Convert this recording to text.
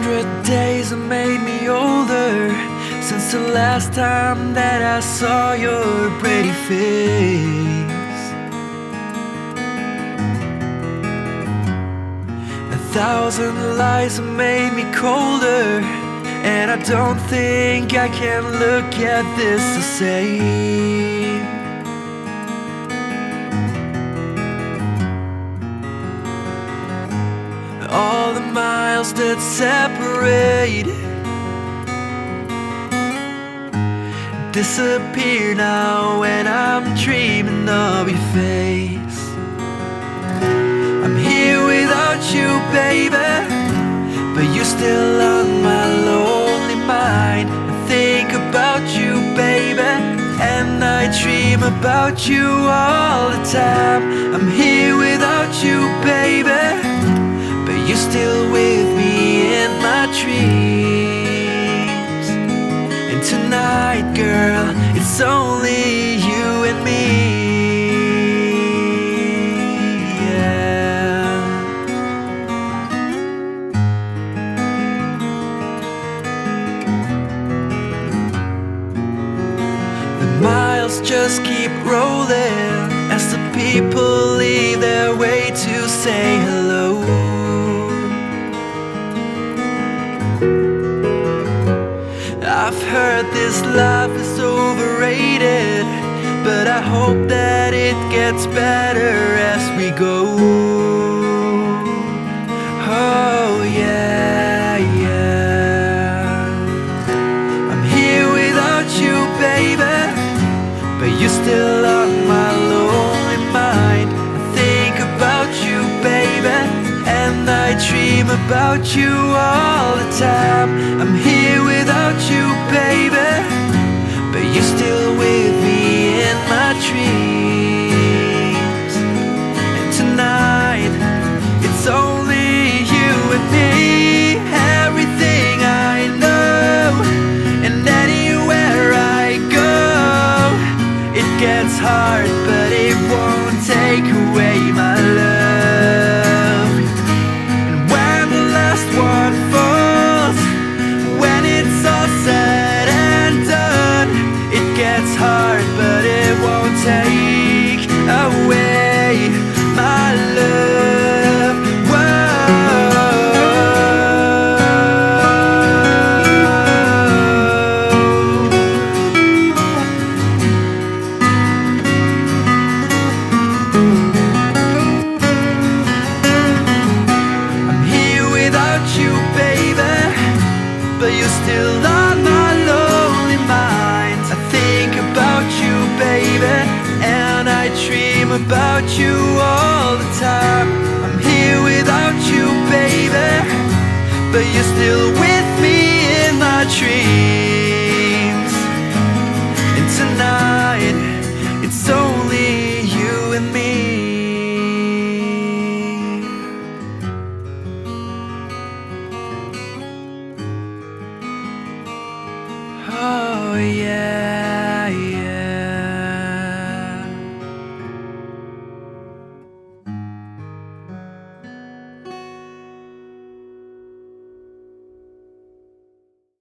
100 days have made me older since the last time that I saw your pretty face. 1,000 lies have made me colder, and I don't think I can look at this the same. All the miles that separate disappear now when I'm dreaming of your face. I'm here without you, baby, but you're still on my lonely mind. I think about you, baby, and I dream about you all the time. I'm here without you, baby, but you're still with me in my dreams. And tonight, girl, it's only you and me. Yeah. The miles just keep rolling as the people leave their way to say hello. I've heard this life is overrated, but I hope that it gets better as we go. Oh yeah, yeah. I'm here without you, baby, but you're still on my lonely mind. I think about you, baby, and I dream about you all the time. I'm here without you, baby, but you're still with me in my dreams. And tonight, it's only you and me. Everything I know, and anywhere I go, it gets hard, but it won't take away my love. And when the last one falls, when it's all said and done, it gets hard, but it won't take away my love. I'm here without you, baby, but you're still on my lonely mind. I think about you, baby, and I dream about you all the time. I'm here without you, baby, but you're still with me in my dreams. And tonight, it's only you and me. Oh yeah.